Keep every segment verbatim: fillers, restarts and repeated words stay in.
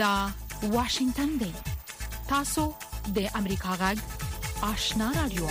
دا واشنگتن دی تاسو د امریکا غږ آشنا رادیو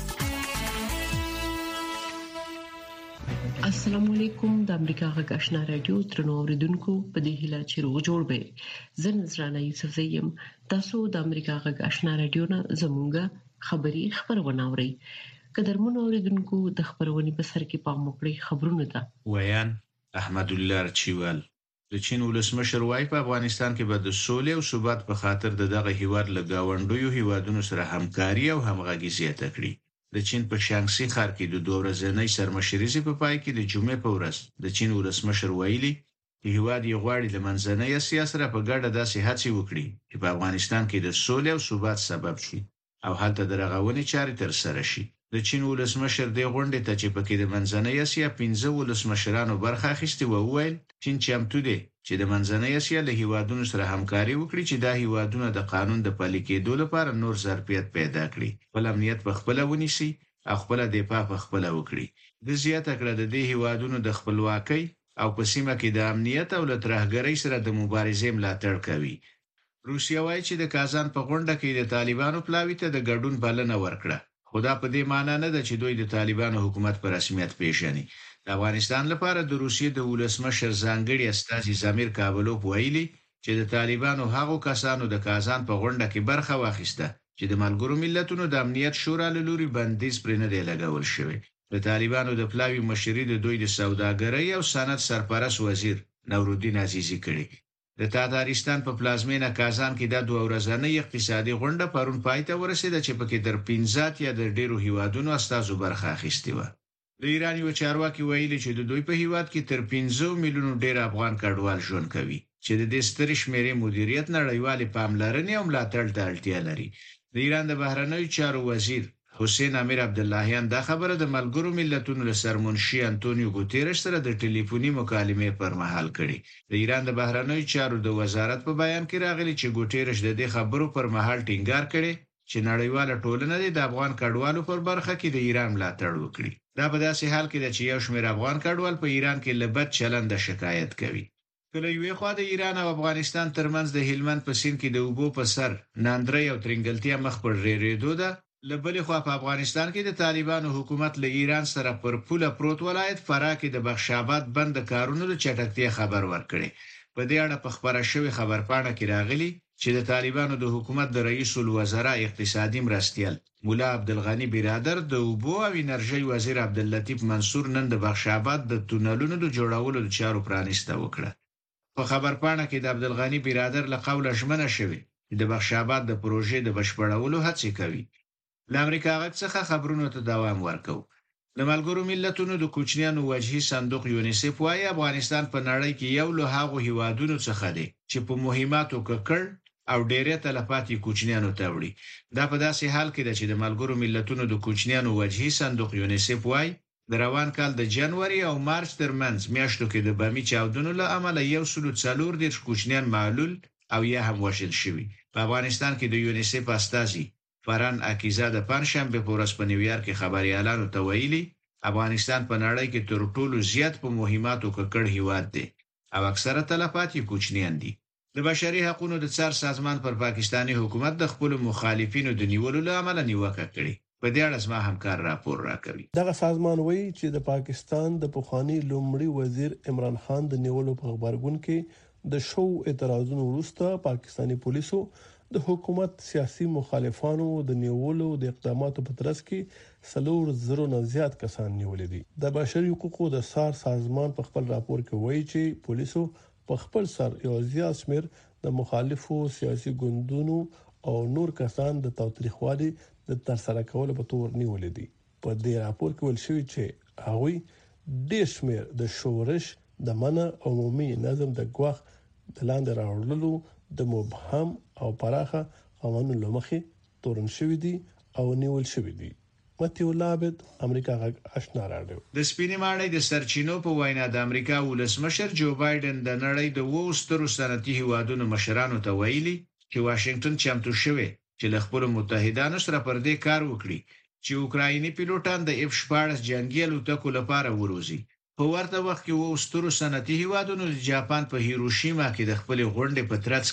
السلام علیکم د امریکا غږ آشنا رادیو ترنو اوریدونکو په دې هیله چې روغ جوړ به زه نذرانه یوسف زیم تاسو د امریکا غږ آشنا رادیو نه زموږه خبری خبرونه اورئ قدرمن اوریدونکو د خبرونې په سر کې پام وکړئ خبرونه ده ویان احمد الله رچیوال د چین ولسمشر وايي په افغانستان کې به د سولې او ثبات په خاطر دغه هیواد لګاونډیو هیوادونو سره همکاري او همغږي زیاته کړي. د چین په شانګسي ښار کې د دوه ورځې سرمشريزي په پای کې د جمعې په ورځ د چین ولسمشر ویلي چې هیواد یې غواړي د منځنۍ اسیا سره په ګډه داسې هڅې وکړي چې په افغانستان کې د سولې او ثبات سبب شي او هلته د رغونې چارې تر سره شي. د چین ولسمشر د غونډې ته چې پکې د منځنۍ اسیا پنځه ولسمشرانو برخه اخیستې و وویل چین چمتو دی چې د منځنۍ اسیا له هیوادونو سره همکاري وکړي چې دا هیوادونه د قانون د پلي کېدو لپاره نور ظرفیت پیدا کړي خپل امنیت په خپل ونیسي او خپل دفاع په خپل وکړي. د زیاته کړه د دې هیوادونو د خپلواکۍ او په سیمه کې د امنیت او لترهګرۍ سره د مبارزې ملاتړ کوي. روسیا وايي چې د کازان په غونډه کې د طالبانو پلاوي ته د ګډون بلنه ورکړه. خدا په دې معنی نه ده چې دوی د طالبانو حکومت په رسمیت پیژني. د افغانستان لپاره د روسیې د ولسمشر ځانګړي استازي زمیر کابلوف ویلي چې د طالبانو هغو کسانو د کازان په غونډه کې برخه واخیسته چې د ملګرو ملتونو د امنیت شورا له لوري بندیز پرې نه دی لګول شوی. د طالبانو د پلاوي مشري د دوی د سوداګرۍ او صنعت سرپرست وزیر نورالدین عزیزی کړي. د تاتارستان په پلازمینه کازان کې د دوه ورځنۍ اقتصادي غونډه پرون پای ته ورسېده چې پکې در پنځه یا د ډیرو هیوادونو استازو برخه اخیستې و. د ایران یو چارواکي ویلي چې د دوی په هیواد کې تر پنځه میلیونو ډیر افغان کډوال ژوند کوي چې د دې ستر شمیرې مدیریت نړیوالې پاملرنې او ملاتړ ته اړتیا لري. د ایران د بهرنیو چارو وزیر حسین امیر عبداللهیان دا خبره د ملګرو ملتونو له سرمنشي انټونیو ګوتيرش سره د ټلیفوني مکالمې پر مهال کړي. د ایران د بهرنیو چارو د وزارت په بیان کې راغلي چې ګوتيرش د دې خبرو پر مهال ټینګار کړي چې نړیواله ټولنه د افغان کډوالو پر برخه کې د ایران ملاتړ وکړي. دا په داسې حال کې چې یو شمېر افغان کډوال په ایران کې لبد چلند شکایت کوي. کله یو خوا د ایران او افغانستان ترمنځ د هلمند په سیند کې د اوبو په سر ناندري او ترنګلتیا مخ پر ریریدو ده. لبلې خوا په افغانستان کې د طالبانو حکومت له ایران سره پر پوله پروت ولایت فراه کې د بخشاباد بند کارونو د چټکتیا خبر ورکړي. په دې اړه په خبره شوی خبرپاڼه کې راغلي چې د طالبانو د حکومت د رئیس الوزراء اقتصادي مرستیال مولا عبدالغنی برادر د اوبو او انرژي وزیر عبداللطیف منصور نن د بخشاباد د تونلونو د جوړولو د چارو پرانیسته وکړه. په خبرپاڼه کې د عبدالغنی برادر له قوله ژمنه شوې چې د بخشاباد د پروژې د بشپړولو هڅې کوي. د امریکا غږ څخه خبرونو ته دوام ورکو. د ملګرو ملتونو د کوچنیانو وجهي صندوق یونیسف وايي افغانستان په نړۍ کې یو له هغو هیوادونو څخه دی چې په مهماتو ککړ او ډېرې تلفاتې کوچنیانو ته وړي. دا په داسې حال کې ده چې د ملګرو ملتونو د کوچنیانو وجهي صندوق یونیسف وايي د روان کال د جنوري او مارچ ترمنځ میاشتو کې د بامي چاودنو له امله یو سل څلور دېرش کوچنیان معلول او یا هم وژل شوي. په افغانستان کې د یونیسف استازي فران اکیزا د پنځشنبه په ورځ په نیویارک کې خبريالانو ته ویلي افغانستان په نړۍ کې تر ټولو زیات په مهماتو ککړ هیواد دی او اکثره تلفات یې کوچنیان دي. د بشري حقوقو د څار سازمان پر پاکستاني حکومت د خپل مخالفینو د نیولو له امله نیوکه کړې. په دې اړه زما همکار راپور راکوي. دغه سازمان وایي چې د پاکستان د پخوانی لومړي وزیر عمران خان د نیولو په خبرګون کې د شو اعتراضونو وروسته پاکستاني پولیسو د حکومت سیاسي مخالفانو د نیولو د اقداماتو په ترڅ کې سلور زرو نه زیات کسان نیولې دي. د بشري حقوقو د څار سازمان په خپل راپور کې وایي چې پولیسو په خپل سر یو زیات شمېر د مخالفو سیاسي ګوندونو او نور کسان د تاوتریخوالي د ترسره کولو په تور نیولې دي. په دې راپور کې ویل شوی چې هغوی ډېر شمېر د شورش د منع او عمومي نظم د ګواښ د لاندې راوړلو د مبهم او پراخه قوانینو لمخې تورن شوی دي او نیول شوی دي. متیو لابد امریکا غږ آشنا رادیو. د سپینې ماڼۍ د سرچینو په وینا د امریکا ولسمشر جو بایدن د نړۍ د وو سترو صنعتي هیوادونو مشرانو ته ویلي چې واشنگټن چمتو شوی چې له خپل متحدانو سره پر دې کار وکړي چې اوکرایني پیلوټان د اف شپاړس جنگي الوتکو لپاره وروزي. په ورته وخت کې وو سترو صنعتي هیوادونو د جاپان په هیروشیما کې د خپل غونډې په ترڅ کې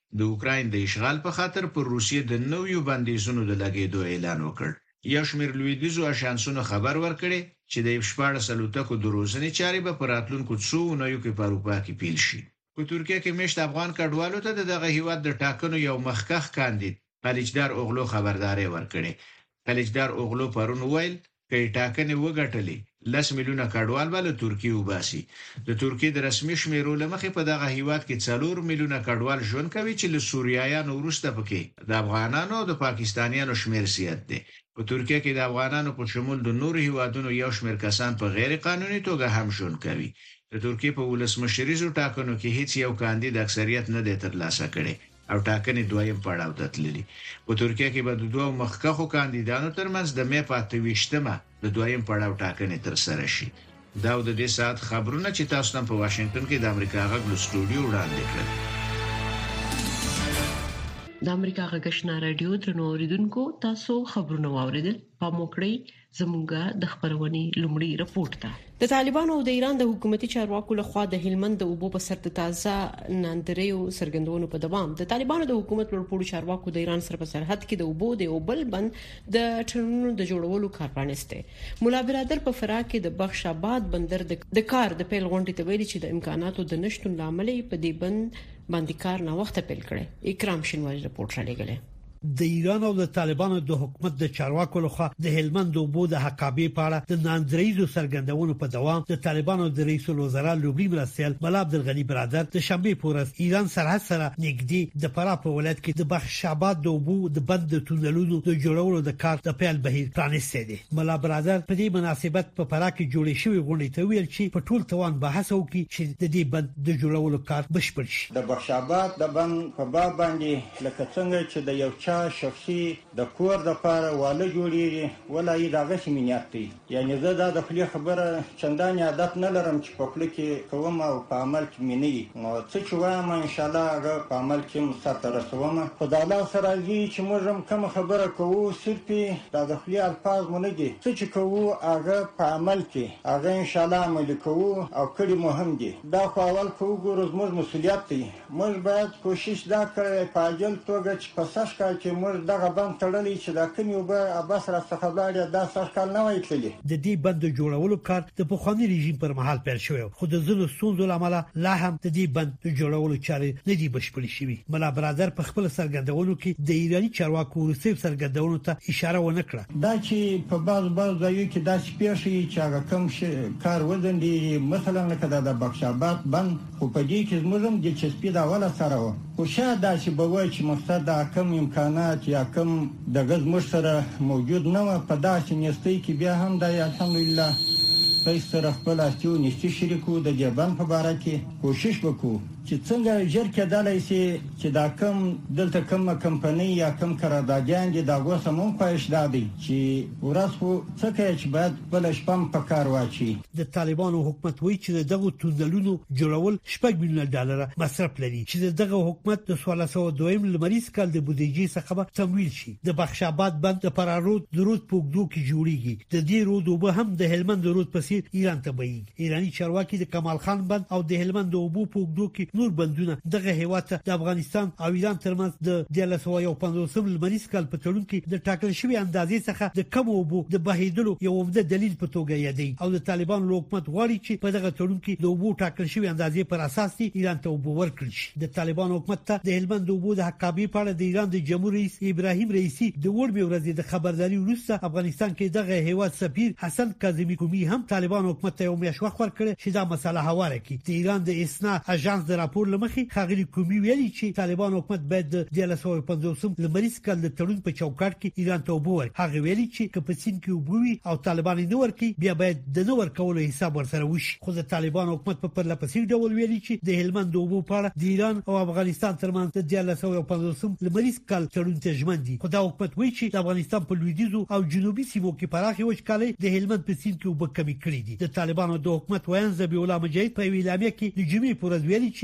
د اوکراین د اشغال په خاطر پر روسیې د نویو بندیزونو د لګیدو اعلان وکړ. یو شمېر لویدیځو اژانسونو خبر ورکړي چې د شپاړس الوتکو د روزنې چارې به په راتلونکو څو اونیو کې په اروپا کې پیل شي. په ترکیه کې مشت افغان کډوالو ته دغه هیواد د ټاکنو یو مخکخ کاندید خلیجدار اوغلو خبرداري ورکړي. خلیجدار اوغلو پرون ویل کې ټاکنې وګټلې لس میلیونه کډوال بل ترکیه وباسي. د ترکیه د رسمي شمیرو لمخې په دغه هیواد کې څلور میلیونه کډوال ژوند کوي چې له سوریایانو وروسته پکې د افغانانو او د پاکستانیانو شمیر زیات دی. په ترکیه کې د افغانانو په شمول د نور هیوادونو یو شمیر کسان په غیر قانوني توګه هم ژوند کوي. د ترکیه په ولسمشریزو ټاکنو کې هیڅ یو کاندید اکثریت نه دی ترلاسه کړی او ټاکنې دویم پړاو ته تللي. په ترکیه کې به د دوه مخکخو کاندیدانو ترمنځ د مې په اته ویشتمه د دویم پړاو ټاکنې ترسره شي. دا د دې ساعت خبرونه چې تاسو نن په واشنگټن کې د امریکا غږ له سټوډیو وړاندې کړل. د امریکا غږ آشنا رادیو درنو اوریدونکو تاسو خبرونه واوریدل. په موکړی زموږه د خبرونې لومړی رپورت ده. د طالبانو او د ایران د حکومتي چارواکو لخوا د هلمند د اوبو په سر د تازه ناندریو سرګندونو په دوام د طالبانو د حکومت لوړپوړو چارواکو د ایران سره په سرحد کې د اوبو د اوبل بند د ټرنونو د جوړولو کار پرانسته. مولا برادر په فراه کې د بخش آباد بندر د کار د پیل غونډې ته ویلي چې د امکاناتو د نشټون لامل په دې بند باندې کار نه وخت پیل کړي. اکرام شینواری رپورټ را لګلې. د ایران او د طالبانو د حکومت د چارواکو لخوا د هلمند اوبو د حقابې په اړه د ناندریزو سرګندونو په دوام د طالبانو د رئیس الوزرا لومړي مرستیال مولا عبدالغنی برادر د شنبه پورز ایران سرحد سره نږدې د فراه په ولایت کې د بخش آباد د اوبو د بند د تونلونو د جوړولو د کار د پیل بهیر پرانیسته دي. مولا برادر په دې مناسبت په فراه کې جوړې شوې غونډې ته ویل چې په ټول توان بحث وکړي چې د دې بند د جوړولو کار بشپړ شي. د بخش آباد د بند په باب باندې لکه څنګه چې د یو شخصي د کور د لپاره واله جوړیږي ولای دغه سیمینیات دی. یعنی زه دا د خپل خبره چندان عادت نه لرم چې په خپل کې کوم او په عمل کې مینې نو څه چې وایم ان شاء الله هغه په عمل کې مستر رسوم. خدای الله سره دې چې موږ کوم خبره کوو صرف دا د خپل الفاظ مونږ دي څه چې کوو هغه په عمل کې هغه ان شاء الله عمل کوو او کړي مهم دي. دا خو اول کوو ګورز موږ مسولیت دی. موږ باید کوشش دا کړی په اجل توګه چې په ساش کال کې موږ دغه بند تړلې چې دا کوم یو به اباس را څخه لاړ دا سر کال نه وای تللی. د دې بند جوړولو کار د پخوانی رژیم پر مهال پیل شوی خو د زلو ستونزو لامل لا هم د دې بند جوړولو چارې نه دي بشپړې شوې. مولا برادر په خپل سرګندونو کې د ایرانی چارواکو ورسېب سرګندونو ته اشاره ونه کړه. دا چې په باز باز ځایو کې داسې پیښې چې هغه کوم کار وزندي مثلا لکه د بخش آباد بند خو په دې کې زموږ د چسپې دا ولا سره و خو شاید دا چې به وای چې مقصد دا کم امکانات یا کم د غز مشتره موجود نه و په داسې نیستۍ کې بیا هم د الحمدلله په سره خپل استیو نشي شریکو د دیبان په اړه کې کوشش وکړو چې څنګه ژر کېدلای شي چې دا کم دلته کومه کمپنۍ یا کم قراردادیان دي دا غوسمون پېښ دادي چې وراسو څه کې چې باید بل شپم په کار واچي. د طالبانو حکومت وایي چې دغه تونلونو جوړول شپږ میلیونه ډالر مصرف لري چې دغه حکومت د سوال سو دویم لمریز کال د بودیجې څخه تمویل شي. د بخش آباد بند د پرارود درود پوګدو کې جوړیږي. د دې رود وب هم د هلمند رود پسې ایران ته بهیږي. ایرانی چارواکي د کمال خان بند او د هلمند اوبو پوګدو کې نور بندونه دغه هیواد د افغانستان او ایران ترمنځ د دیارلس سوه پنځوسم لمریز کال په تړون کې د ټاکل شوی اندازې څخه د کم اوبو د بهیدلو یو عمده دلیل په توګه یادي او د طالبانو حکومت غواړي چې په دغه تړون کې د اوبو ټاکل شوی اندازې پر اساس دی ایران ته اوبو ورکړي شي. د طالبانو حکومت ته د هلمند اوبو د حقابې په اړه د ایران د جمهور رئیس ابراهیم رئیسی د وړمې ورځې د خبرداري وروسته افغانستان کې دغه هیواد سفیر حسن کاظمی کومي هم طالبانو حکومت ته یو میاشت وخت ورکړ چې دا مسله هواره کړي. د ایران د اسنا اژانس د راپور لمخې خاغلی کومي ویلي چې طالبان حکومت باید د دیارلس سوه پنځوسم لمریز کال د تړون په چوکاټ کې ایران ته اوبو ورکړي. هغه ویلي چې کپسین کې اوبو وي او طالبان نه ورکړي بیا باید د نو ورکولو حساب ورسره وشي. خو د طالبان حکومت په پرلپسې ډول ویلي چې د هلمند اوبو په اړه د ایران او افغانستان ترمنځ د دیارلس سوه پنځوسم لمریز کال تړون ته ژمن دي. خو دا حکومت وایي چې د افغانستان په لویدیځو او جنوبي سیمو کې پراخي وچکالۍ د هلمند په سیند کې اوبه کمی کړې دي. د طالبانو د حکومت ویان ذبیح الله مجاهد په ویلامه کې د جمعې پر ورځ ویلي چې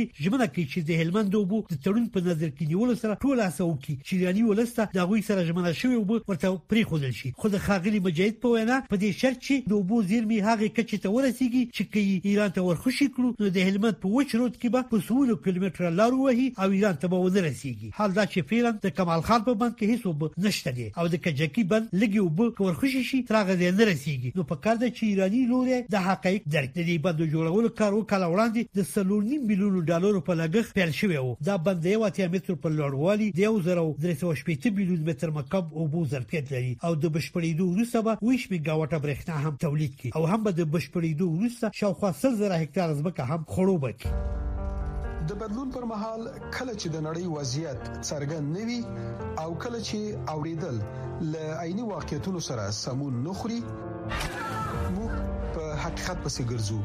داسې ژمنه کوي چې د هلمند اوبو د تړون په نظر کې نیول سره ټول هڅه وکړي چې ایراني ولسته د غوي سره ژمنه شوی اوبو ورته پرې خودل شي. خو د خاغلی مجاهد په وینا په دې شرط چې د اوبو زیرمي هغه کچې ته ورسیږي چې کې ایران ته ورخوشي کړو نو د هلمند په وچ رود کې به په سلو کیلومتر لار وهي او ایران ته به ونه رسیږي. حال دا چې فعلا د کمال خان په بند کې هیڅ اوبه نشته دي او د کجکی بند لګي اوبه ورخوشي شي تر هغه نه رسیږي. نو په کار ده چې ایراني لوري د حقایق درک دي. بند جوړولو کار وکړ وړاندې د سلور نیم میلیون ډالر په لګښت پیل شوی و. دا بند یو اتیا متر په لوړوالي د یو زره درې سوه شپږ میلیون متر مکعب اوبو ظرفیت لري او د بشپړېدو وروسته به ویش میگاواټه برېښنا هم تولید کړي او هم به د بشپړېدو وروسته شاوخوا سل زره هکتار ځمکه هم خړوبه کړي. د بدلون پر مهال کله چې د نړۍ وضعیت څرګند نوي او کله چې اوریدل ل عیني واقعیتونو سره سمون نخري موږ په حقیقت پسې ګرځو.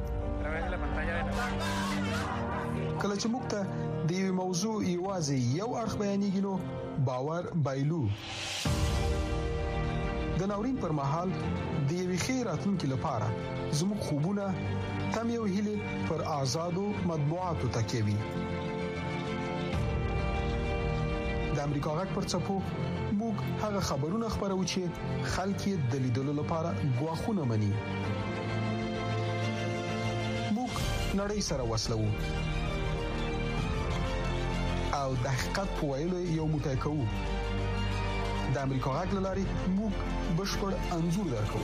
کله چې موږ ته د یو موضوع یوازې یو اړخ بیانېږي نو باور بایلو. د ناورین پر مهال د یوې ښې راتلونکي لپاره زموږ خوبونه تم یو هیله پر آزادو مطبوعاتو تکیه وي. د امریکا غږ پر څپو موږ هغه خبرونه خبرو چې خلک یې د لیدلو لپاره غواخونه مني. موږ نړۍ سره وصلو او د حقیقت په ویلو یو موټی کوو. د امریکا غږ لاري موږ بشپړ انځور درکو.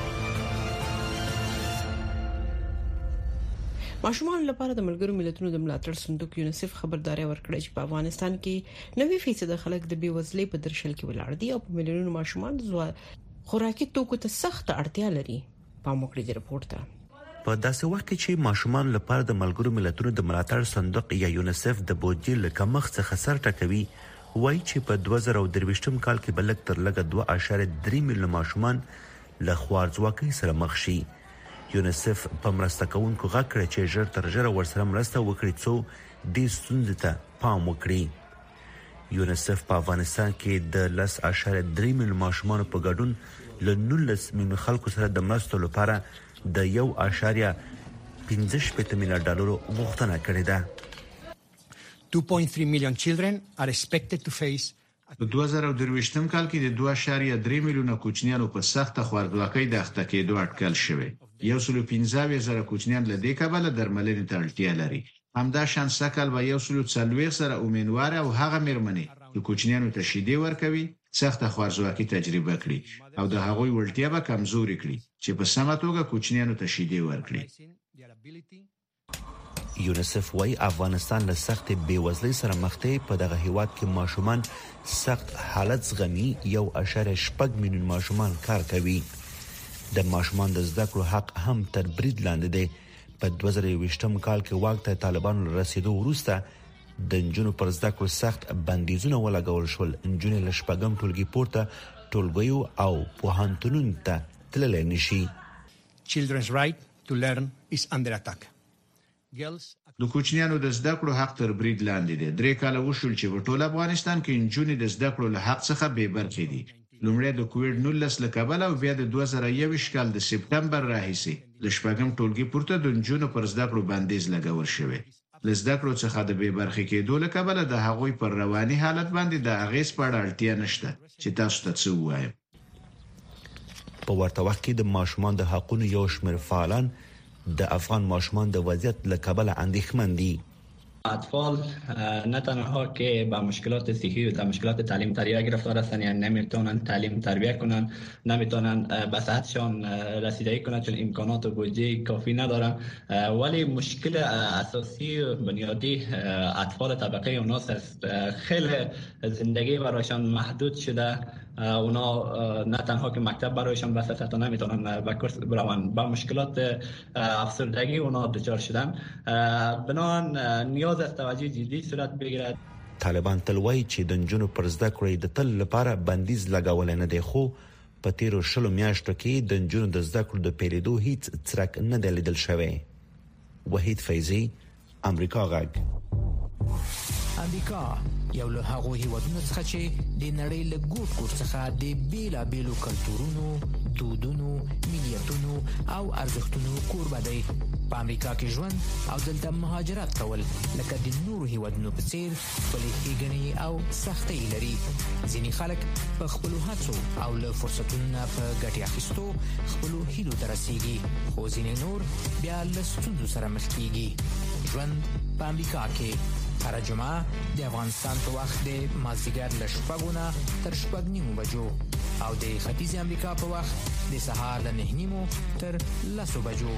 ماشومان لپاره د ملګرو ملتونو د ملاتړ صندوق یونیسف خبرداري ورکړه چې په افغانستان کې نوي فیصد خلک د بیوزلۍ په درشل کې ولاړ دي او په ملیونونو ماشومان د خوراکي توکو ته سخت اړتیا لري. پام وکړئ د رپورت ته. په داسې وخت کې چې ماشومان لپاره د ملګرو ملتونو د ملاتړ صندوق یا یونیسف د بودیجې له کمښت څخه سر ټکوي، وایي چې په دوه زره درویشتم کال کې بلک تر لږه دوه اعشاریه درې میلیونه ماشومان له خوارځواکۍ سره مخ شي. یونیسف په مرسته کوونکو غږ کړی چې ژر تر ژره ورسره مرسته وکړي څو دې ستونزې ته پام وکړي. یونیسف په افغانستان کې د لس اعشاریه درې میلیونه ماشومان په ګډون له نولس میلیونه خلکو سره د مرستو لپاره د یو اعشاریه پنځه شپېته میلیارډ ډالرو غوښتنه کړې ده. two point three million children are expected to face. په دوه زره درویشتم کال کې د دوه اعشاریه درې میلیونه کوچنیانو په سخته خوارځواکۍ د اخته کېدو اټکل شوی. یو سل پنځه زره کوچنیان له دې کبله درملنې ته اړتیا لري. همدا شان سکل به یو سل څلوېښت سره امیدوار او هغه مېرمنې چې کوچنیانو ته شیدې ورکوي سخته خوارځواکۍ تجربه کړي او د هغوی وړتیا به کمزوري کړي چې په سمه توګه کوچنیانو ته شیدې ورکړي. یونیسف وايي افغانستان له سخت بیوزلۍ سره مخ دی. په دغه هیواد کې ماشومان سخت حالت زغمي. یو اعشاریه شپږ میلیون ماشومان کار کوي. د ماشومان د زده کړو حق هم تر برید لاندې دی. په دوه زره یوویشتم کال کې واک ته طالبانو رسیدو وروسته د نجونو پر زده کړو سخت بندیزونه ولګول شول. نجونې له شپږم ټولګي پورته ټولګیو او پوهنتونونو ته تللی نشي. Children's right to learn is under attack. د کوچنیانو د زده کړو حق تر برید لاندې دی. درې کاله وشول چې په ټول افغانستان کې نجونې د زده کړو له حق څخه بې برخې دي. لومړی د کووډ نولس له کبله او بیا د دوه زره یوویشت کال د سپټمبر راهیسې د شپږم ټولګي پورته د نجونو پر زده کړو بندیز لګول شوی. له زده کړو څخه د بې برخې کېدو له کبله د هغوی پر رواني حالت باندې د اغیز په اړه اړتیا نشته چې تاسو ته څه ووایم. په ورته وخت کې د ماشومان د حقوقو یو شمېر فعالان د افغان ماشومان د وضعیت له کبله اندېښمن دي. اطفال نه تنها که با مشکلات صحی و مشکلات تعلیم تربیت گرفتار هستند، یعنی نمیتونن تعلیم تربیت کنن، نمیتونن به صحتشان رسیدگی کنن چون امکانات و بودجه کافی ندارن. ولی مشکل اساسی و بنیادی اطفال طبقه اوناست است. خیلی زندگی برایشان محدود شده. اونا نه تنها که مکتب برایشان بسته حتی نمیتونن به کورس برون. با مشکلات افسردگی اونا دچار شدن. بنابراین نیاز است توجه جدی صورت بگیرد. طالبان تل وایي چې د نجونو پر زده کړې د تل لپاره بندیز لګول نه دی، خو په تیرو شلو میاشتو کې د نجونو د زده کړو د پیلېدو هیڅ څرک نه دی لیدل شوی. وحید فیضی، امریکا غږ. امریکا یو له هغو هیوادونو څخه چې د نړۍ له ګوټ ګوټ څخه د بیلابیلو کلتورونو، دودونو، ملي هویتونو او ارزښتونو کوربه دی. په امریکا کې ژوند او دلته مهاجرت کول لکه د نورو هیوادونو په څیر خپلې ښېګڼې او سختۍ لري. ځینې خلک په خپلو هڅو او له فرصتونو نه په ګټې اخیستو خپلو هیلو ته رسیږي، خو ځینې نور بیا له ستونزو سره مخ کیږي. ژوند په امریکا کې هر جمعه د افغانستان په وخت د مازدیګر له شپږو نه تر شپږ نیمو بجو او د ختیځ امریکا په وخت د سهار له نهه نیمو تر لسو بجو.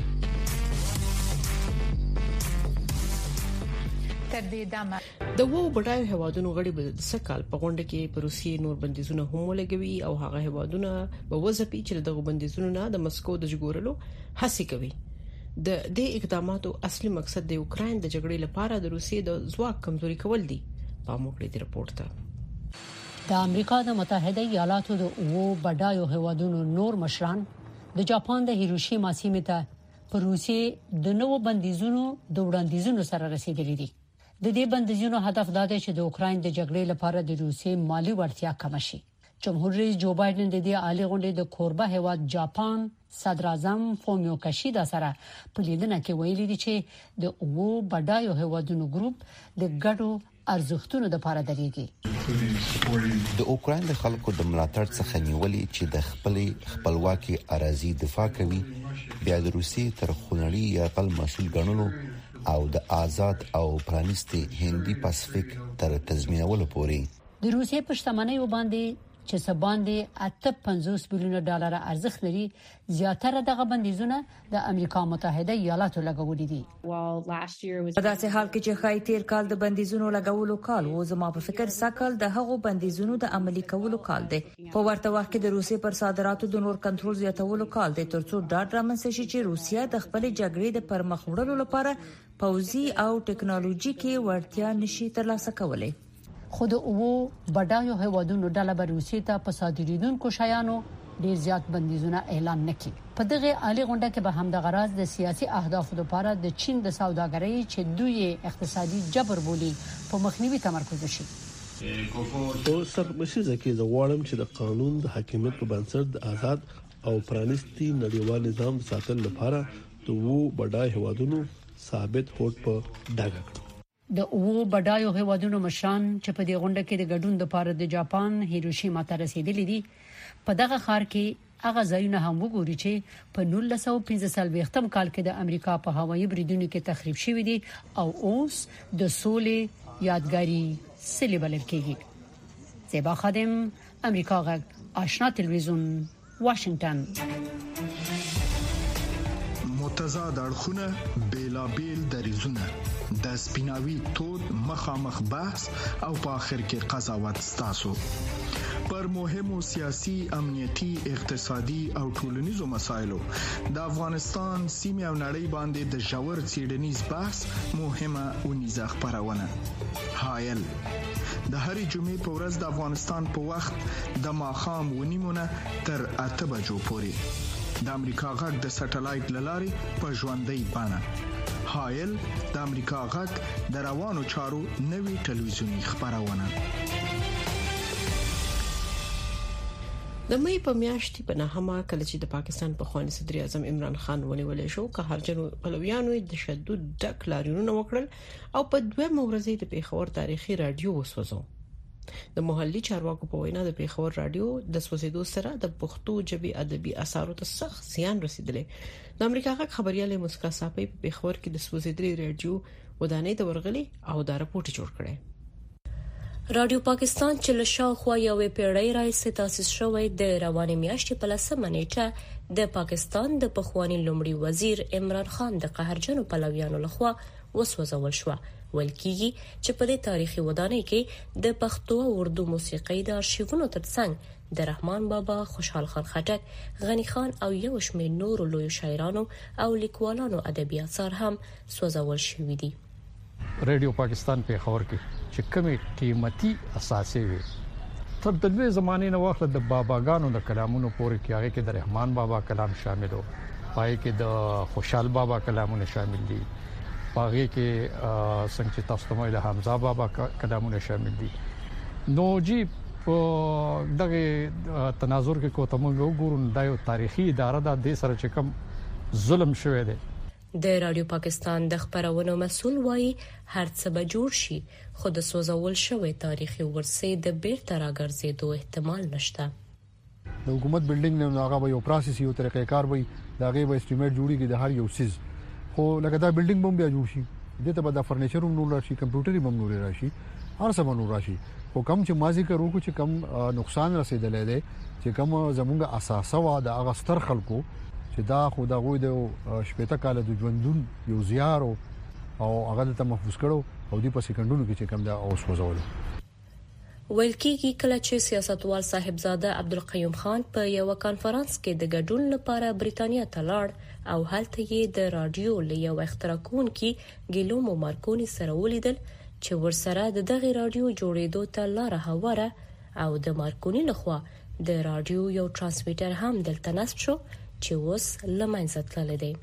تر دې دمه د وو بډایو هوادونو غړي به د سکهال په غونډه کې په روسیې نور بندیزونه هم ولګوي او هغه هوادونه به وځپي چې دغه بندیزونو نه د مسکو د جګورلو هڅه کوي. د دې اقداماتو اصلي مقصد د یوکرين د جګړې لپاره د روسیې د ځواک کمزوري کول دي. په موکړې دی رپورت ته د امریکا د متحده ایالاتو د وو بډایو هوادونو نور مشران د جاپان د هیروشیما سیمې ته په روسیې د نوو بندیزونو د وړاندیزونو سره رسیدلي دي. د دې بندیزونو هدف دا دی چې د اوکرين د جګړې لپاره د روسیې مالی وړتیا کم شي. جمهور رئیس جو بایدن د دې عالی غونډې د کوربه هیواد جاپان صدر اعظم فومیو کشیدا سره په لیدنه کې ویلي دي چې د وو بډایو هیوادونو ګروپ د ګډو ارزښتونو لپاره درېږي. د اوکرين د خلکو د ملاتړ څخه نیولې چې د خپلې خپلواکي اراضي دفاع کوي، بیا د روسي تر خونړي یرغل مسول ګڼلو او د آزاد او پرانیستي هندي پاسفیک تر تضمینولو پورې د روسي پښتمنۍ وباندې چې سباندې اته پنځوس بلیون ډالر ارزښت لري، زیاتره دغه بندیزونه د امریکا متحده ایالاتو لګولې دي. په داسې حال کې چې خای تیر کال د بندیزونو لګولو کال و، زما په فکر سکل د هغو بندیزونو د عملي کولو کال دی. په ورته وخت کې د روسي پر صادراتو د نور کنټرول زیاتولو کال دی، ترڅو ډاډ رامنځته شي چې روسیا د خپل جګړې د پرمخ وړلو لپاره پوځي او ټکنالوژي کې وړتیا نشي ترلاسه کولای. خود او بډایو هوادونو ډله به روسیې ته په صادریدونکو شیانو ډیر زیات بندیزونه اعلان نکړي. په دغه عالی غونډه کې به هم د غرض د سیاسي اهدافو لپاره د چین د سوداګرۍ چې دوی اقتصادي جبر بولي په مخنیوي تمرکز وشي. او سر مشیزه کې د غواړم چې د قانون د حاکمیت په بنسټ د آزاد او پرانیستي نړیوال نظام ساتل لپاره د وو بډای هوادونو ثابت هوډ په ډاګه کړ. د وو بډایو هوادونو مشران چې په دې غونډه کې د ګډون لپاره د جاپان هیروشیما ته رسیدلي دي، په دغه ښار کې هغه ځایونه هم وګوري چې په نولس سوه پنځه څلوېښتم کال کې د امریکا په هوایي بریدونو کې تخریب شوی دي او اوس د سولې یادګاري سلی بلل کېږي. زیبا خادم، امریکا غږ، آشنا تلویزیون، واشنگټن. متضاد اړخونه، بیلابیل دریزونه، د سپیناوي تود مخامخ بحث او په اخر کې قضاوت ستاسو پر مهمو سیاسي، امنیتي، اقتصادي او ټولنیزو مسایلو د افغانستان سیمه او نړۍ باندې د ژور څېړنیز بحث مهمه اونیزه خبرونه. هایل د هرې جمعې په ورځ د افغانستان په وخت د ماښام ونیمونه تر اته بجو پورې د امریکا غږ د سټلایټ لارې په ژوندۍ بڼه. هایل د امریکا غږ د روانو چارو نوي ټلویزیونی خبرونه. د مې په میاشتې په نهمه کله چې د پاکستان په خواني صدر اعظم عمران خان ونیول شو، که هرجن پلویانو د تشدد ډک لاریونونه وکړل او په دوه ورځې د پیښور تاریخي رادیو وسوځو. د محلي چارواکو په وینا د پیښور رادیو د سوځیدو سره د پښتو ژبې ادبي اثارو ته سخت زیان رسیدلی. د امریکا غږ خبريال مسکا صاحب په پیښور کې د سوځیدلي رادیو ودانۍ ته ورغلي او دا رپورټ جوړ کړي. رادیو پاکستان چې له شاوخوا یوې پیړۍ راهیسې تاسیس شوی د روانې میاشتې په لسمه نیټه د پاکستان د پخوانی لومړي وزیر عمران خان د قهرجنو پلویانو لخوا وسوځول شو. ولکېږي چې په دې تاریخي ودانۍ کې د پښتو او اردو موسیقۍ د ارشیفونو ترڅنګ د رحمان بابا، خوشحال خان خټک، غنی خان او یو شمېر نورو لوی شاعرانو او لیکوالانو ادبي اثار هم سوځول شوي دي. رادیو پاکستان په خبر کې چې کومې قیمتي اساسي وي تر د دوی زمانې نه وخت د باباګانو د کلامونو پورې کې هغه کې د رحمان بابا کلام شامل وو، پای کې د خوشحال بابا کلامونه شامل دي، پای کې څنګه چې تاسو ته د حمزه بابا کلامونه شامل دي. نو جی په دغه تناظر کې کوته موږ وګورو دا یو تاریخي اداره ده د سره چې کوم ظلم شوی دی. د رادیو پاکستان د خبرونو مسول وایي هر څه به جوړ شي خو د سوزول شوی تاریخي ورثه د بیرته راګرځېدو احتمال نشته. د حکومت بلډینګ نه هغه به یو پروسس یو طریقې کار وي دا غي به استیمیټ جوړیږي د هر یو سیز خو لکه دا بلډینګ بم بیا جوړ شي دته به د فرنیچر هم نور راشي کمپیوټري بم نور راشي هر څه نور راشي خو کم چې مازی کرو کو چې کم نقصان رسیدلې ده چې کم زمونږ اساسه وا د هغه ستر خلکو چې دا خو دا غوي د شپېته کال د ژوندون یو زیار او هغه ته محفوظ کړو او دی په سکندونو کې چې کم دا اوس وځول. ویل کېږي کله چې سیاستوال صاحبزاده عبدالقیوم خان په یو کانفرنس کې د ګډون لپاره بریتانیا ته لاړ او هلته یې د رادیو له یو اختراع کوونکي ګیلومو مارکونی سره ولیدل چې ورسره د دغه رادیو جوړېدو ته لار هواره او د مارکونی لخوا د رادیو یو ترانسمیټر هم دلته نصب شو چې اوس لمنځه تللی دی.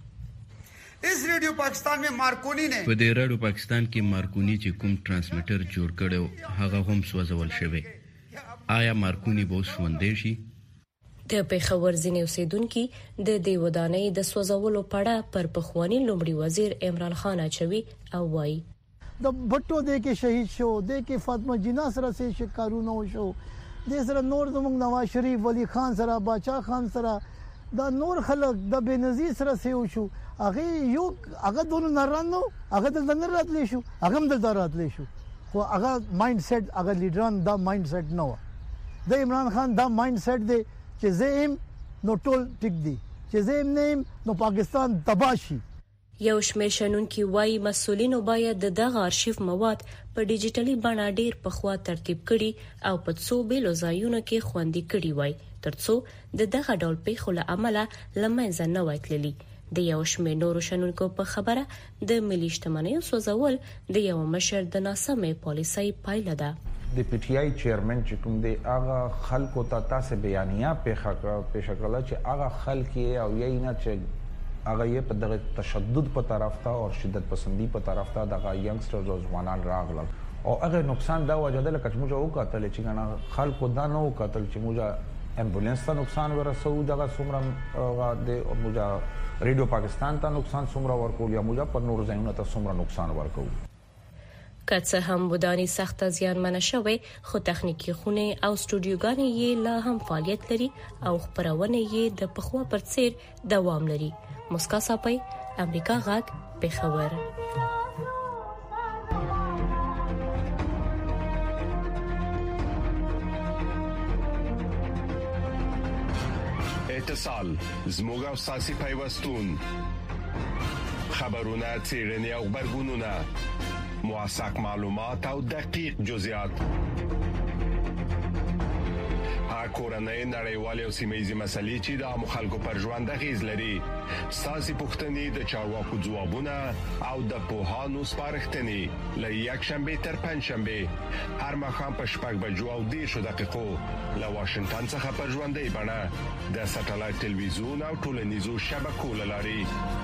اس ریډیو پاکستان میں مارکونی نے په دې رادیو پاکستان کې مارکونی چې کوم ترانسمیټر جوړ کړو هغه هم سوځول شوی. آیا مارکونی به ژوندې شي؟ د پیښور ځینې اوسیدونکو د دې ودانۍ د سوځولو پړه پر پخوانی لومړي وزیر عمران خان اچوي او وایي د بټو د کې شهید شو د کې فاطمه جنا سره سي شکارونه وشو د سره نور زموږ نواز شریف ولی خان سره باچا خان سره دا نور خلک د بنظیر سره سي وشو هغه یو هغه دونو نارانو هغه د نن راتلی شو هغه هم د راتلی شو خو هغه مایند سیټ هغه لیډران دا مایند سیټ نو د عمران خان دا مایند سیټ دی چې زم نو ټول ټیک دی چې زم نیم نو پاکستان تباشي. یو شمېر شنونکي وایي مسؤلینو باید د دغه آرشیف مواد په ډیجیټلي بڼه ډیر پخوا ترتیب کړي او په څو بیلو ځایونو کې خوندي کړي وای ترڅو د دغه ډول پیښو له امله لمنځه نه وای تللی. د یو شمېر نورو شنونکو په خبره د ملي شتمنیو سوځول د یو مشر د ناسمې پالیسۍ پایله ده. د پی ټی آی چیرمن چې کوم دی هغه خلکو ته تاسو بیانیه پیښه پیښه کړل چې هغه خلک او یې نه چې هغه یې په دغه تشدد په طرف ته او شدت پسندي په طرف ته دغه ینګسترز او ځوانان راغلل او هغه نقصان دا وجدل چې موږ وکړل چې ګڼه خلکو دا نه وکړل چې موږ امبولانس ته نقصان ورسو دغه څومره د موږ ریډیو پاکستان ته نقصان څومره ورکول یا موږ په نور ځایونو ته څومره نقصان ورکول. که څه هم ودانۍ سخته زیانمنه شوې خو تخنیکی خونه او سټوډیوګانې یې لا هم فعالیت لري او خبرونه یې د پخوا پر څیر دوام لري. مسکا صاحب امریکا غاک پیښور. اتصال زموږ او ساسي پیوستون خبرونه چیرنی او خبرګونونه موثق معلومات او دقیق جزئیات کورنۍ نړیوالې او سیمه‌یزې مسلې چې د عامو خلکو پر ژوند اغیز لري ساسي پوښتنې د چارواکو ځوابونه او د پوهانو سپارښتنې له یک شنبه تر پنځ شنبه هر مخام په شپږ بجو او دېرش دقیقو له واشنگټن څخه په ژوندۍ بڼه د ساتلایت ټلویزیون او ټولنیزو شبکو لاري.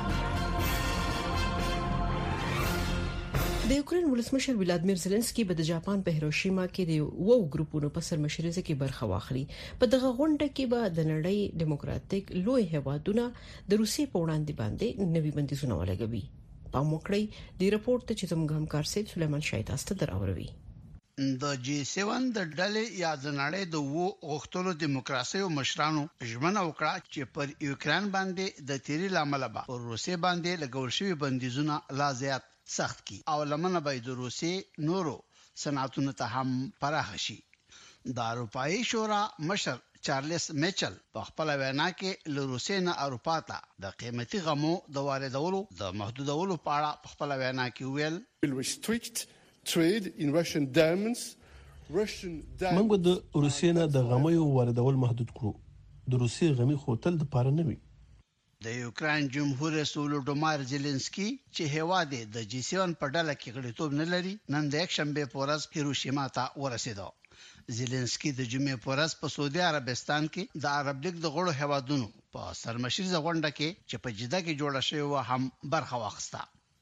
د یوکرين ولسمشر ولادیمیر زيلنسکي په د جاپان په هیروشیما کې د وو ګروپونو په سرمشرۍ کې برخه واخلي. په دغه غونډه کې به د نړۍ دیموکراتیک لوی هیوادونه د روسي په وړاندې باندې نوي بندیزونه ولګوي. په موکړی د رپورت چې زموږ همکار سید سلیمان شایت است دراوروي. د جی سیون د ډلې یا د نړۍ د وو غوښتلو دیموکراسي او مشرانو ژمنه وکړه چې پر یوکرين باندې د تیری لامل به پر روسي باندې لګول شوی بندیزونه لا زیات سخت کی او لمنه به د روسي نورو صنعتونو ته هم پراخ شي. د اروپאי شورا مشر چارلز میچل په خپل وینا کې له روسي نه اروپا ته د قیمتي غمو د واردولو د محدودولو په اړه په خپل وینا کې ویل trade in Russian diamonds Russian موږ د روسي نه د غمیو واردول محدود کړو. د روسي غمی خوتل د پاره نه وي. د یوکرين جمهور رئیس ولودیمیر زيلنسکي چې هواد د جی سیون په ډله کې غړیتوب نه لري نن د یک شنبه پورز هیروشیما ته ورسېدو. زيلنسکي د جمعې پورز په سعودي عربستان کې د عرب لیگ د غړو هوادونو په سرمشري غونډه کې چې په جده کې جوړه شوې و هم برخه واخیسته.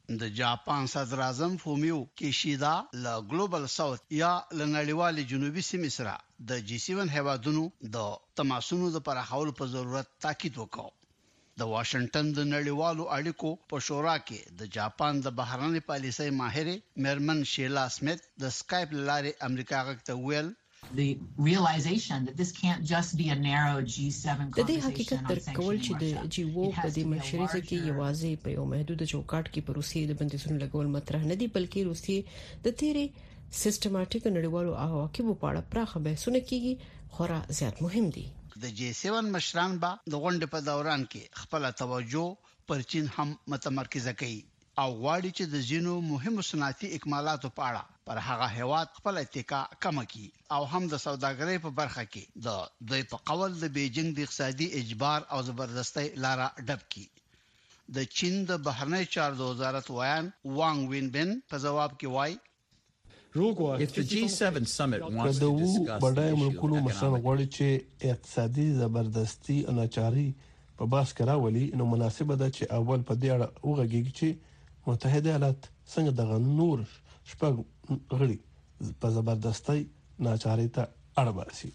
د جاپان صدر اعظم فومیو کیشیدا له ګلوبل ساوث یا لنړیوال جنوبي سیمې سره د جی سیون هیوادونو د تماسونو د پراخولو په ضرورت تاکید وکړ. د واشنگټن د نړیوالو اړیکو په شورا کې د جاپان د بهرنۍ پالیسۍ ماهر مرمن شیلا سمیت د سکایپ لارې امریکا غږ ویل the realization that this can't just be a narrow G seven د دې حقیقت درک کول چې د جی او په دې مشرۍ کې یوازې په یو محدود چوکاټ کې په روسیې د بندیزونو لګول مطرح نه دي بلکې روسیې د تیرې سیستماتیک نړیوالو عواقبو په اړه پراخه بحثونه کیږي خورا زیات مهم دي. د جی سیون مشران با د غونډې په دوران کې خپل توجه پر چین هم متمرکز کوي او غواړي چې د زینو مهمو صنعتي اکمالاتو په اړه پر هغه هیواد خپل اتکا کم کړي او هم د سوداګرۍ په برخه کې د دوی په قول د بیجینګ د اقتصادي اجبار او زبردستۍ لاره ډب کړي. د چین د بهرنی چارو وزارت وایان وانګ وینبن په جواب کې وایي If the G seven summit wants to discuss بډای ملکونو مشران غواړي چې اقتصادي زبردستی اناچاري په باس کې راولي نو مناسبه ده چې اول په دې اړه وغږیږي چې متحده ایالات څنګه د نور شپږ غړي په زبردستۍ ناچاري ته اړباسي.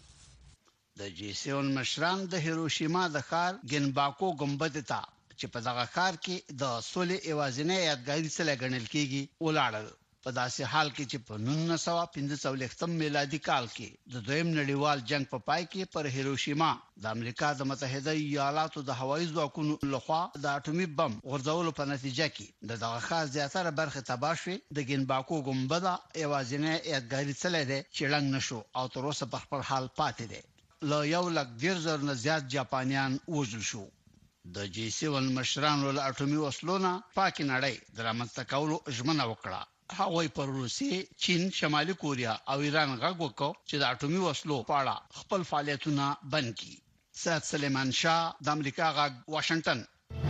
د جی سیون مشران د هیروشیما د ښار ګنباکو ګمبد ته چې په دغه ښار کې د سولې ایوازنه یادګاري څلې ګڼل کېږي ولاړل په داسې حال کې چې په نولس سوه پنځه څلوېښتم میلادي کال کې د دویم نړیوال جنگ په پای کې پر هیروشیما د امریکا د متحده ایالاتو د هوایي ځواکونو لخوا د اټومي بم غورځولو په نتیجه کې د دغه ښار زیاتره برخه تباه شوې. د ګنباکو ګمبد ایوازنه یادګاري څلې ده چې لنګ نشو او تر اوسه په خپل حال پاتې ده. لا یو لک ډیر زر نه زیات جاپانیان وژل شو. د جی سیون مشرانو له اټومي وسلونه پاک نړۍ درامت کولو ژمنه وکړه. هغوی پر روسیې، چین، شمالي کوریا او ایران غږ وکړ چې د اټومي وسلو په اړه خپل فعالیتونه بند کړي. سید سلیمان شاه د امریکا غږ واشنگټن.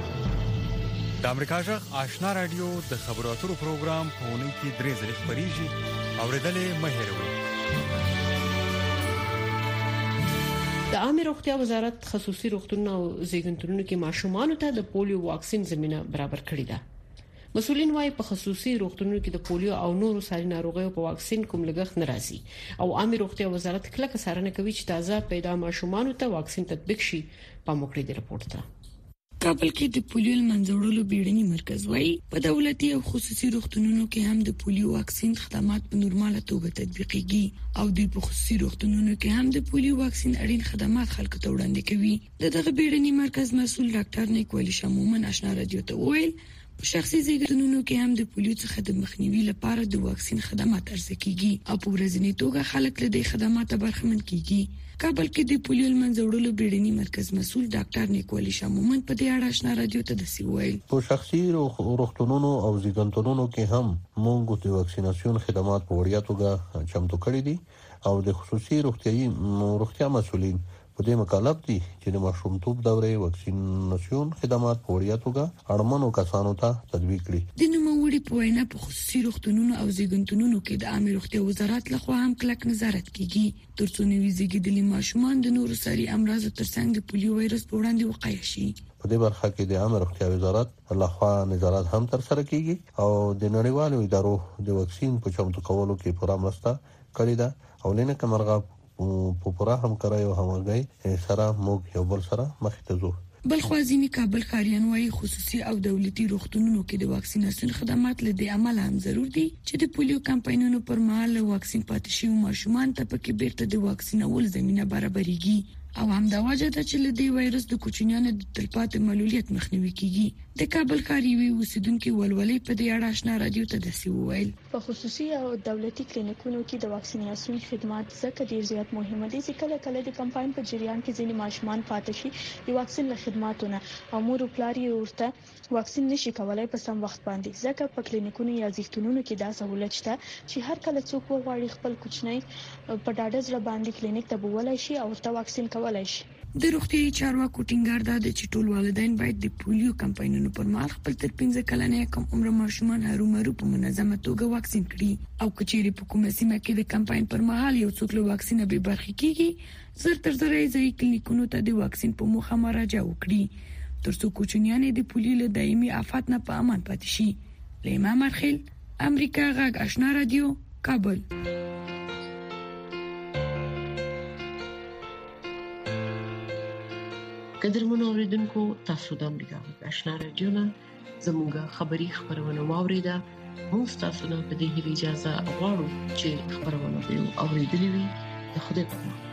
د امریکا غږ آشنا رادیو د خبرو اترو پروګرام په اونۍ کې درې ځله خبريږي اوریدلې مه هېروئ. د عامه روغتیا وزارت خصوصي روغتونونو او زیږنتونونو کې ماشومان ته د پولیو واکسین زمينه برابر کړې ده. مسؤلین وايي په خصوصي روغتونونو کې د پولیو او نورو ساري ناروغیو په واکسین کوم لګښت ناراضي او عامه روغتیا وزارت کله څارنه کوي چې تازه پیدا ماشومان ته واکسین تطبیق شي. په موکړې د رپورت ته کابل کې د پولیو منځوړلو بیړني مرکز وايي په دولتي او خصوصي روغتونونو کې هم د پولیو واکسین خدمات په نورماله توګه تطبیقيږي او د خصوصي روغتونونو کې هم د پولیو واکسین اړین خدمات خلکو ته وړاندې کوي. دغه بیړني مرکز مسؤل ډاکټر نیکولی شمومن آشنا رادیو ته وویل په شخصي زیږونونو کې هم د پولیو څخه د مخنیوي لپاره د واکسین خدمات ارزه کیږي او په ورځنی توګه خلک له دې خدماتو برخمن کیږي. کابل کې د پولیو منځوړلو بیړني مرکز مسؤل ډاکټر نیکولی شمومن په دې اړه آشنا رادیو ته دسی ویل په شخصي روغتونونو او زیږونتونونو کې هم موږ د واکسیناسیون خدمات په وړیا توګه چمتو کړی دي او د خصوصي روغتيایي روغتیا مسؤلین په دې مکلف دي چې د ماشومتوب دورې واکسیناسیون خدمات په وړیا توګه اړمنو کسانو ته تطبیق کړي. د نوموړي په وینا په خصوصي روغتونونو او زیږونتونونو کې د عامه روغتیا وزارت لخوا هم کلک نظارت کیږي ترڅو نوي زیږیدلي ماشومان د نورو ساري امراضو ترڅنګ د پولیو وایرس په وړاندې وقایه شي. په دې برخه کې د عامه روغتیا وزارت لخوا نظارت هم تر سره کیږي او د نړیوالو ادارو د واکسین په چمتو کولو کې پوره مرسته کړې ده او لنه کمرغه په پوره همکارۍ او همغږۍ سره موږ یو بل سره مخ ته ځو. بل خوازینی کابل خاریان وايي خصوصي او دولتي روغتونونو کې د واکسیناسیون خدمات له دې عمل هم ضرور دي چې د پولیو کمپاینونو پر مهال واکسین پاتې شوی ماشومان ته پکې بیرته د واکسینول زمينه برابرېږي او هم دا وجه ده چې له دې وایرس د کوچنیانو د تلپاتې معلولیت مخنیوي کیږي. د کابل خاریوي اوسیدونکو ولولې په دې اړه آشنا رادیو ته دسی وویل په خصوصي او دولتي کلینیکونو کې د واکسیناسیون خدمات ځکه ډیر زیات مهمه دي چې کله کله د کمپاین په جریان کې ځینې ماشومان پاتې شي د واکسین له خدماتونه او مور او پلار یې ورته واکسین نشي کولای په سم وخت باندې ځکه په کلینیکونو یا ځیږتونونو کې دا سہولت شته چې هر کله څوک وغواړي خپل کوچنی په ډاډه ځړ باندې کلینیک ته بوولای شي او ورته واکسین کولای شي. د روغتيایي چارواکو ټینګار ده چې ټول والدین باید د پولیو کمپاینونو پر مهال خپل تر پنځه کلنې کم عمر ماشومان هرومرو په منظمه توګه واکسین کړي او کچېری په کومه سیمه کې د کمپاین پر مهال یو څوک له واکسینه به برخه کیږي زر تر زر ځای کلینیکونو ته د واکسین په موخه مراجعه وکړي ترڅو کوچنیان د پولیو له دایمي آفات نه په امان پاتې شي. لیما مرخیل امریکا غږ آشنا رادیو کابل. قدرمنو اوریدونکو تاسو د امریکا غږ آشنا رادیو نه زموږه خبری خبرونه واوریده. موږ تاسو ته په دې اجازه غواړو چې خبرونه به اوریدلې وي. د خدای په امان.